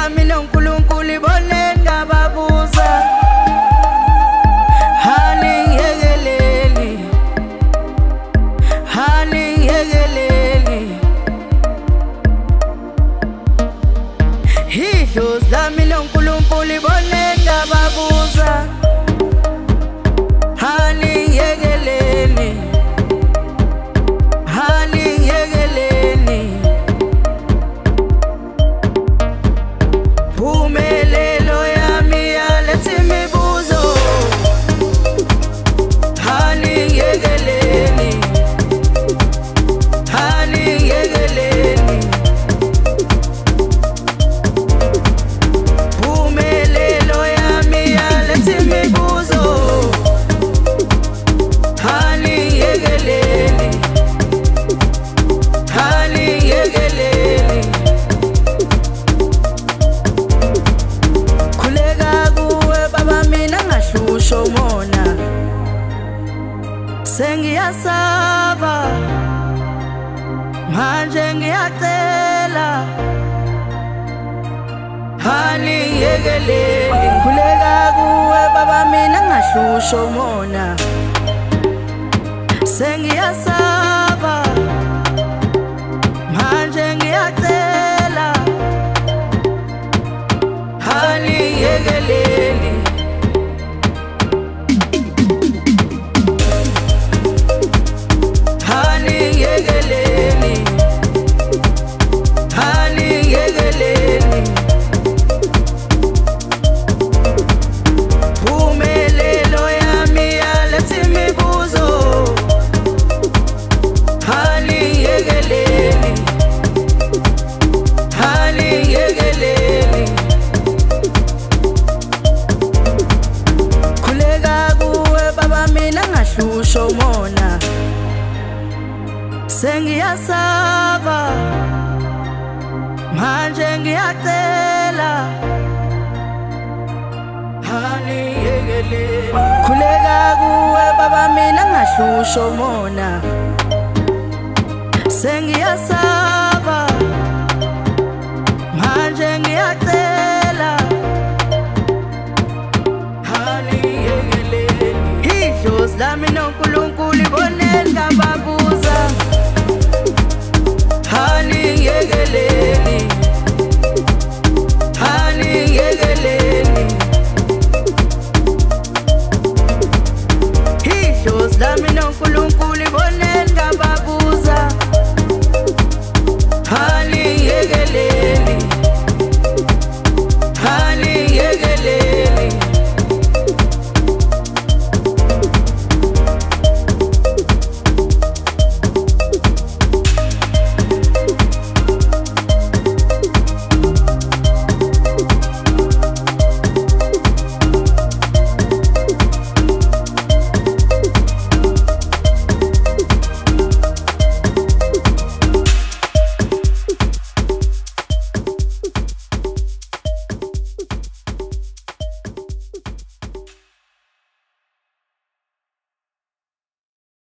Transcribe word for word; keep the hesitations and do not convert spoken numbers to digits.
lami noNkulunkulu ibone ngababuza hani yegeleli hani yegeleli idlozi lami noNkulunkulu ibone ngababuza hani yegeleli hani yegeleli Phumelelo yami yalethi imibuzo hani yegeleli hani yegeleli Phumelelo yami yalethi imibuzo hani yegeleli hani yegeleli Khuleka kuwe baba mina ngahlusho mona Sengiyasaba manje ngiyacela hani yegeleli Khuleka kuwe baba mina ngahlusho mona Sengiyasaba manje ngiyacela hani yegeleli hani yegeleli hani yegeleli Phumelelo yami yalethi imibuzo hani yegeleli hani yegeleli Khuleka kuwe baba mina ngahlusho mona Sengiyasaba manje ngiyacela hani yegeleli Khuleka kuwe baba mina ngahlusho mona Sengiyasaba